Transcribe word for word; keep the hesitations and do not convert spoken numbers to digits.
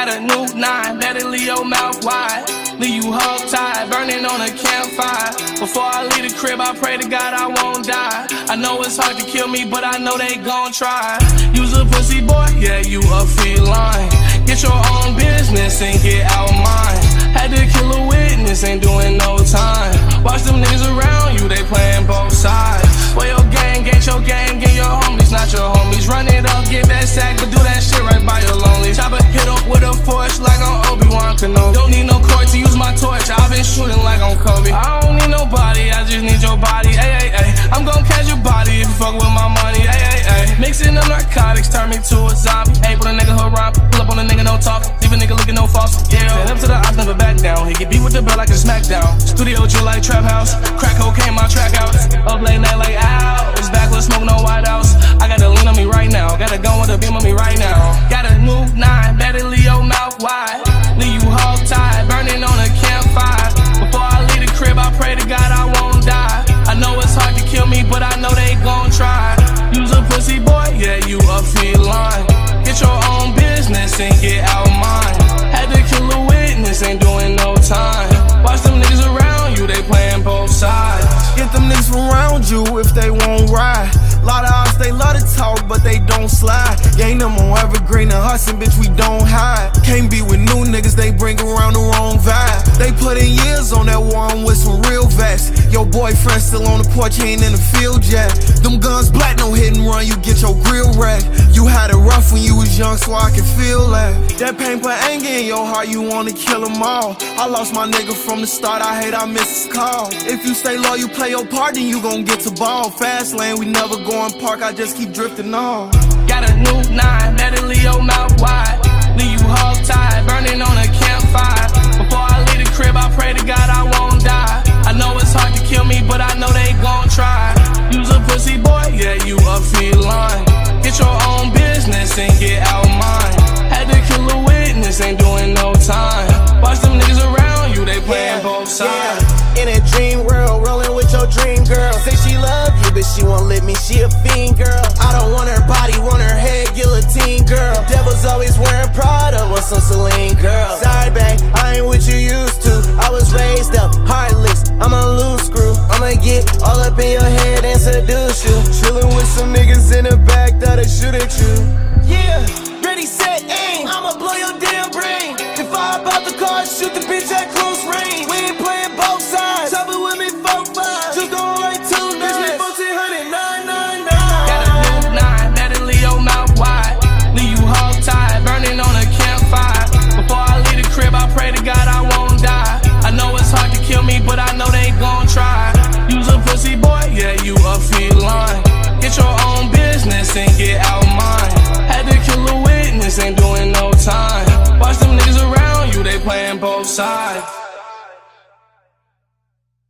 Got a new nine, better leave your mouth wide. Leave you hog-tied, burning on a campfire. Before I leave the crib, I pray to God I won't die. I know it's hard to kill me, but I know they gon' try. You's a pussy boy, yeah, you a feline. Get your own business and get out mine. Had to kill a witness, ain't doing no time. Watch them niggas around you, they playing both sides. For your gang, get your gang, get your homies, not your homies. Run it up, get that sack, but do that shit right by your lonely. Chopper hit up with a force like I'm Obi-Wan Kenobi. Don't need no court to use my torch, I've been shooting like I'm Kobe. I don't need nobody, I just need your body, ay, ay, ay. I'm gon' catch your body if you fuck with my money, ay, ay, ay. Mixing up narcotics, turn me to a zombie. Hey, put a nigga hood rhyme, pull up on a nigga, no talk. Leave a nigga looking no false, yeah. Stand up to the ops, never back down. He get beat with the bell like a smackdown. Studio chill like trap house, crack cocaine, my track out. Up late night like owls, backward smoke, no white house. I got a lean on me right now, got a gun with a beam on me right now. Got a new nine, better leave your mouth wide. Leave you hog-tied, burning on a campfire. Before I leave the crib, I pray to God I won't die. I know it's hard to kill me, but I know they gon' try. You's a pussy boy, yeah, you a feline. Get your own business and get out mine. Had to kill a witness, ain't doing no time. Watch them niggas around you, they playing both sides. Get them niggas around you if they won't ride. Lot of ops, they love to talk, but they don't slide. You ain't them on evergreen and hustling, bitch, we don't hide. Can't be with new niggas, they bring around the wrong vibe. They put in years on that one with some real vets. Your boyfriend still on the porch, he ain't in the field yet. Them guns black, no hit and run, you get your grill wrecked. You had it rough when you was young, so I can feel that. That pain put anger in your heart, you wanna kill them all. I lost my nigga from the start, I hate I miss his call. If you stay low, you play your part, then you gon' get to ball. Fast lane, we never go in park, I just keep drifting on. Got a new nine, better leave your mouth wide. Leave you hog-tied, burning on a campfire. Before I leave the crib, I pray to God I won't die. I know it's hard to kill me, but I know they gon' try. You's a pussy boy, yeah, you a feline. Get your own business and get out mine. Had to kill a witness, ain't doing no time. Watch them niggas around you, they playing yeah, both sides. Yeah. In a dream world, rolling with your dream girl. Say she love you, but she won't let me, she a fiend girl. I don't want her body, want her head, guillotine girl. Devil's always wearing Prada, want some Celine girl. Sorry babe, I ain't what you used to. I was raised up, heartless, I'm a loose screw. I'ma get all up in your head and seduce you. Chillin' with some niggas in the back that'll shoot at you. Yeah, ready, set, aim, I'ma blow your damn brain. If I hop out the car, shoot the bitch at close range. We ain't playing ball.